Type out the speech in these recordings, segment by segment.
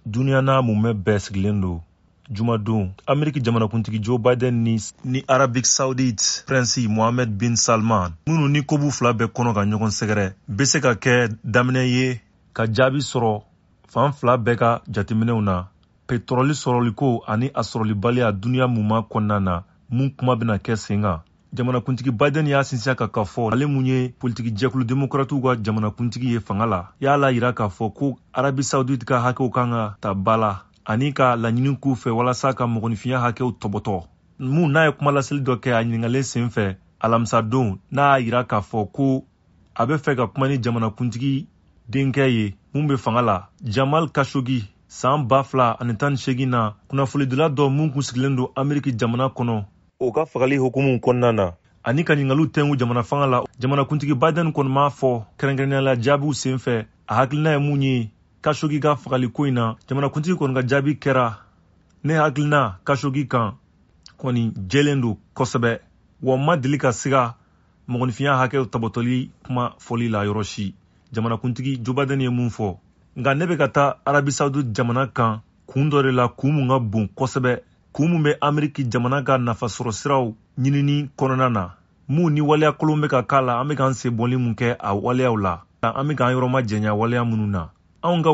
Dunia n'a mumɛ bɛɛ sigilen don jumadon Ameriki jamanakuntigi Joe Biden ni Arabic Saudite Prince Mohammed bin Salman minnu ni kobu fila bɛɛ kɔnɔ ka ɲɔgɔn sɛgɛrɛ bɛ se ka kɛ daminɛ ye ka jaabi sɔrɔ fan fila bɛɛ ka jateminɛw na petroli sɔrɔliko ani a sɔrɔlibaliya duniya muma kɔnɔna na mun kuma bɛna kɛ sen kan. Jamanakuntigi Biden y'a sinsin ka fɔ ale mun ye politiki jɛkulu demokratiw ka jamanakuntigi ye fanga la y'a la yira k'a fɔ ko Arabi Saudite ka hakɛw kan ka ta bala ani ka laɲini k'u fɛ walasa ka mɔgɔninfinya hakɛw tɔbɔtɔ. Mun n'a ye kuma laseli dɔ kɛ a ɲiningalen sen fɛ alamisa don n'a y'a yira k'a fɔ ko a bɛ fɛ ka kuma ni jamanakuntigi denkɛ ye mun bɛ fanga la Jamal Khashoggi san 2018 na kunnafonidila dɔ mun kun sigilen don Ameriki jamana kɔnɔ o ka fagali hukumu kɔnɔna na ani ka ɲininkaliw tɛngu jamana fanga la. Jamanakuntigi Biden kɔni m'a fɔ kɛrɛnkɛrɛnnenya jaabiw sen fɛ a hakilina ye mun ye Khashoggi ka fagali ko in na. Jamanakuntigi kɔni ka jaabi kɛra ne hakilina Khashoggi kan kɔni jɛlen don kosɛbɛ wa ma deli ka siga mɔgɔninfinya hakɛw tabɔtɔli kuma fɔli la yɔrɔ si. Jamanakuntigi Joe Biden ye mun fɔ nka ne bɛ ka taa Arabi Saudite jamana kan kun dɔ de la kun mun ka bon kosɛbɛ kun mun bɛ Ameriki jamana ka nafasɔrɔ siraw ɲinini kɔnɔna na mun ni waleya kolon bɛ ka k'a la an bɛ k'an sen bɔli mun kɛ a waleyaw la an bɛ k'an yɔrɔ ma jɛnya waleya minnu na anw ka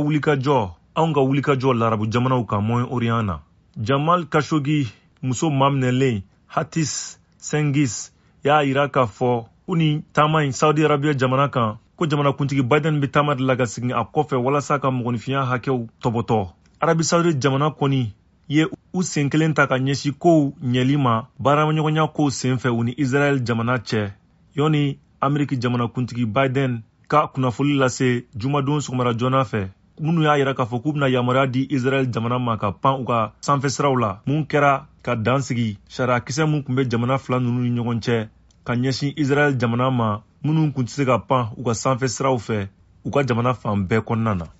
wulikajɔ larabu jamanaw kan Moyen-Orient na. Jamal Khashoggi muso maminɛlen Hatis Cengiz y'a yira k'a fɔ ko ni taama in Saudi Arabia jamana kan ko jamanakuntigi Biden bɛ taama de la ka segin a kɔfɛ walasa ka mɔgɔninfinya hakɛw tɔbɔtɔ. Arabi Saudite jamana kɔni ye u sen kelen ta ka ɲɛsin kow ɲɛli ma baaraɲɔgɔnya kow sen fɛ u ni Israel jamana cɛ yɔni Ameriki jamanakuntigi Biden ka kunnafoli lase jumadon sɔgɔmara joona fɛ minnu y'a yira k'a fɔ k'u bɛna yamaruya di Israel jamana ma ka pan u ka sanfɛsiraw la mun kɛra ka dan sigi sariyakisɛ mun tun bɛ jamana fila ninnu ni ɲɔgɔn cɛ ka ɲɛsin Israel jamana ma minnu tun tɛ se ka pan u ka sanfɛsiraw fɛ u ka jamana fan bɛɛ kɔnɔna na.